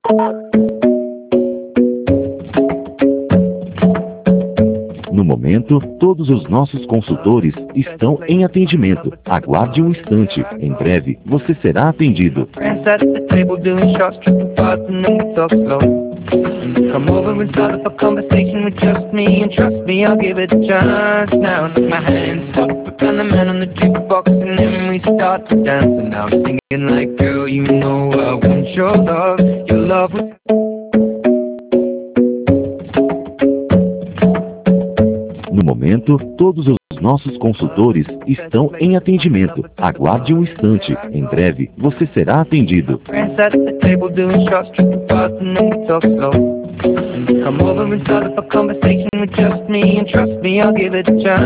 No momento, todos os nossos consultores estão em atendimento. Aguarde um instante. Em breve, você será atendido. Come over and start up a conversation with just me, and trust me, I'll give it a chance. Now my hands up, and the man on the jukebox, and then we start to dance. And now I'm singing like, girl, you know I want your love. Your love was... No momento, todos os nossos consultores estão em atendimento. Aguarde um instante. Em breve, você será atendido. Come over and start up a conversation with just me, and trust me, I'll give it a chance.